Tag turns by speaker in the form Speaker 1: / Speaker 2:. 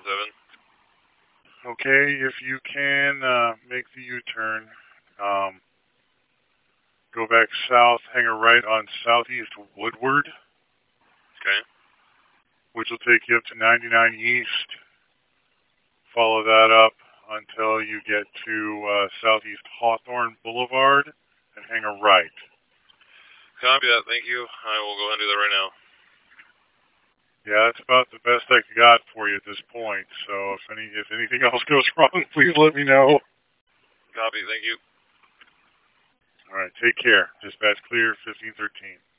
Speaker 1: Okay, if you can make the U-turn, um, go back south, hang a right on Southeast Woodward,
Speaker 2: Okay.
Speaker 1: which will take you up to 99 East. Follow that up until you get to Southeast Hawthorne Boulevard and hang a right.
Speaker 2: Copy that. Thank you. I will go ahead and do that right now.
Speaker 1: Yeah, that's about the best I got for you at this point. So if anything else goes wrong, please let me know.
Speaker 2: Copy. Thank you.
Speaker 1: All right, take care. Dispatch clear, 1513.